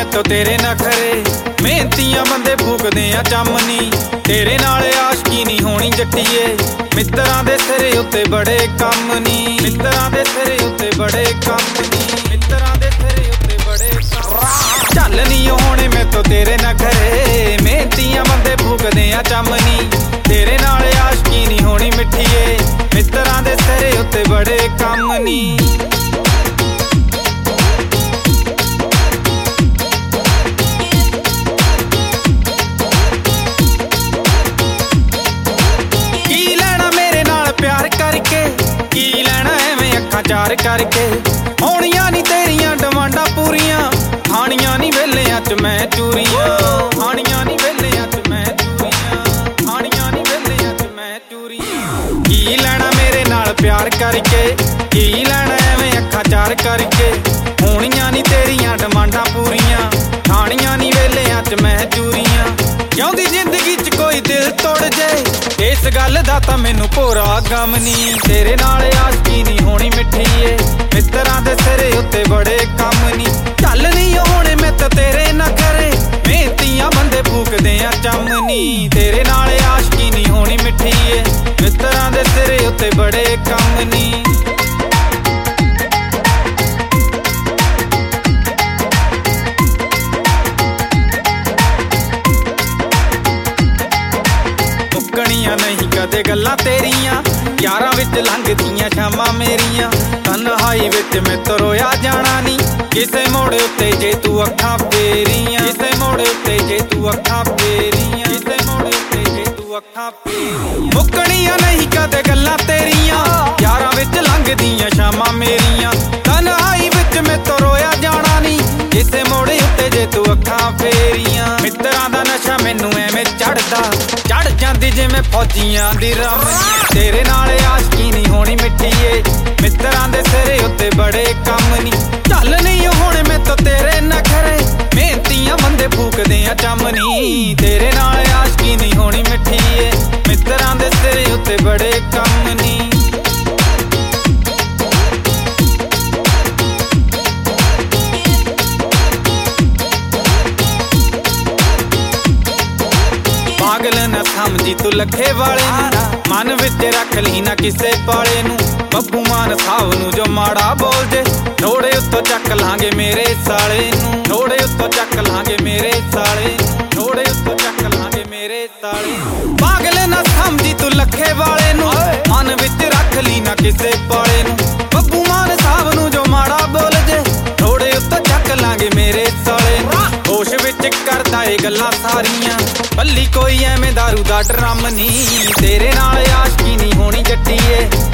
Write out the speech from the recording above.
तो तेरे नखरे मेहनतियां बंदे फूकदे आ चमनी तेरे नाल आशकी नहीं होनी जट्टीए मित्रां दे सिरे उत्ते बड़े कम नी मित्रां दे सिरे उत्ते बड़े कम नी मित्रां दे सिरे उत्ते बड़े कम चल नहीं होने मैं तो तेरे नखरे मेहनतियां बंदे फूकदे आ चमनी तेरे नाल आशकी नहीं होनी मिठीए मित्रां दे सिरे उत्ते बड़े कम नी चार करके होनियां नी तेरियां डिमांडां पूरियां खानियां नी वेलियां च मैं चूरियां खानियां नी वेलियां च मैं चूरियां खानियां नी वेलियां च मैं चूरियां की लैना मेरे नाल प्यार करके की लैना एवें अखां चार करके होनियां नी तेरियां डिमांडां पूरियां खानियां नी वेलियां च मैं चूरियां जिउंदी जिंदगी च कोई दिल तोड़ जे इस गल दा तां मैनू भोरा गम नी तेरे नाल आशकी नहीं होनी मिठीए मित्रां दे सिरे उत्ते बड़े कम नी चल नहीं होने मैं तां तेरे नखरे मेहनतियां बंदे फूकदे आ चमनी तेरे नाल आशकी नहीं होनी मिठीए मित्रां दे सिरे उत्ते बड़े कम नी नहीं कदे गल्लां तेरियां यारां विच लंघदियां शामां मेरियां तन्हाई विच मैं तो रोया जाना नी किसे मोड़ उत्ते जे तू अखां फेरियां किसे मोड़ उत्ते जे तू अखां फेरियां किसे मोड़ उत्ते जे तू अखां फेरियां मुक्कणियां नहीं कदे गल्लां तेरियां यारां विच लंघदियां शामां मेरियां तन्हाई विच मैं तो रोया जाना नी किसे मोड़ उत्ते जे तू अखां फेरियां मित्रां दा नशा मैनू एवें चढ़दा चढ़ जांदी जिवें फौजियां दी रमनी तेरे नाल आशकी नहीं होनी मिठीए मित्रां दे सिरे उत्ते बड़े कम नी चल नहीं होने मैं तो तेरे नखरे मेहनतियां बंदे फूकदे आ चमनी तेरे नाल आशकी नहीं होनी मिठीए मित्रां दे सिरे उत्ते बड़े कम नी पागल न समझी तू लखे वाले मन विच रख ली ना किसे पाले नू बब्बू मान साहब नू जो माड़ा बोल जे थोड़े उत्तों चक लांगे मेरे साले नू थोड़े उत्तों चक लांगे मेरे साले थोड़े उत्तों चक लांगे मेरे साले पागल न समझी तू लखे वाले नू मन विच रख ली ना किसे पाले नू बब्बू मान साहब नू जो माड़ा बोल जे थोड़े उत्तों चक लांगे मेरे साले होश विच करदा ए गल्लां सारियां भली कोई एवें दारू दा ड्रम नी तेरे नाल आशकी नहीं होनी जट्टीए